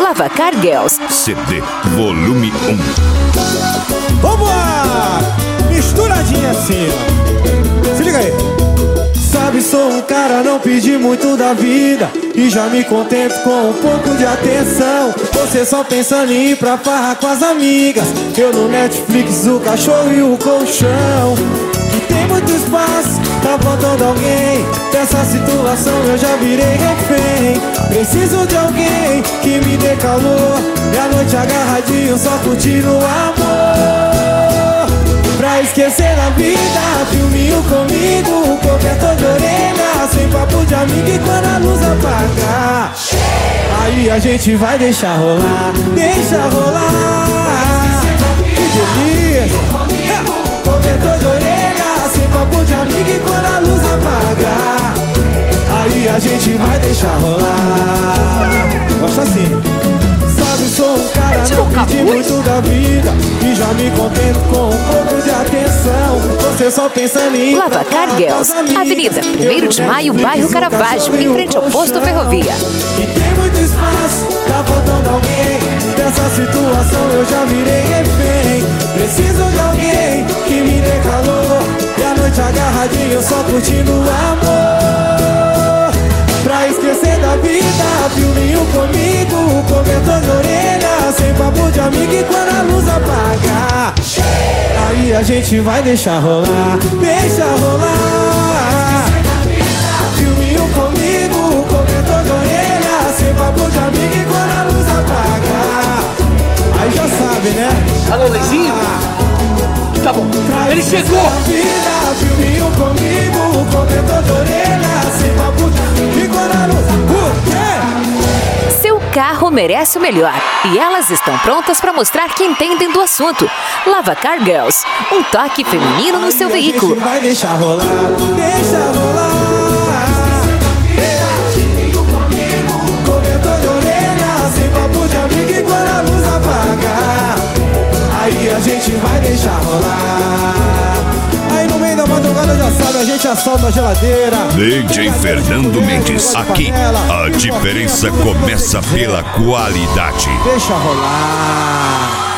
Lavacar Girls. CD Volume 1. Vamos lá! Misturadinha assim, ó. Se liga aí. Sabe, sou um cara, não pedi muito da vida e já me contento com um pouco de atenção. Você só pensando em ir pra farra com as amigas, eu no Netflix, o cachorro e o colchão. E tem muito espaço, tá faltando alguém. Dessa situação eu já virei refém. Preciso de alguém que me dê calor e a noite agarradinho só curtindo o amor. Pra esquecer da vida, filminho comigo, cobertor de orelha, sem papo de amigo e quando a luz apagar, aí a gente vai deixar rolar, deixa rolar. Que delícia! Cobertor de orelha, sem papo de amigo e quando a luz apagar, aí a gente vai deixar rolar. Gosta assim. Sabe, sou um cara, não pedi muito da vida e já me contento com um pouco de atenção. Você só pensando em Lavacar Girls, Avenida 1º de Maio, bairro Caravaggio, em frente ao posto Ferrovia. E tem muito espaço, tá faltando alguém. Dessa situação eu já virei refém. Preciso de alguém que me dê calor e a noite agarradinho só curtindo o amor. Pra esquecer da vida, filminho comigo, cobertor de orelha, sem papo de amigo e quando a luz apagar, aí a gente vai deixar rolar, deixa rolar. Filminho comigo, cobertor de orelha, sem papo de amigo e quando a luz apagar, aí já sabe, né? Alô, Leizinho? Tá bom, ele chegou! Vida, filminho comigo, cobertor de orelha, sem papo de amigo e quando a luz apagar. Seu carro merece o melhor e elas estão prontas para mostrar que entendem do assunto. Lavacar Girls, um toque feminino no seu veículo. Vai deixar rolar, deixa rolar. Cobertor de orelha, sem papo de amigo e quando a luz apagar, aí a gente vai deixar rolar. Aí no meio da madrugada já sabe, a gente assalta a geladeira. DJ Fernando Mendes. Aqui a diferença começa pela qualidade. Deixa rolar.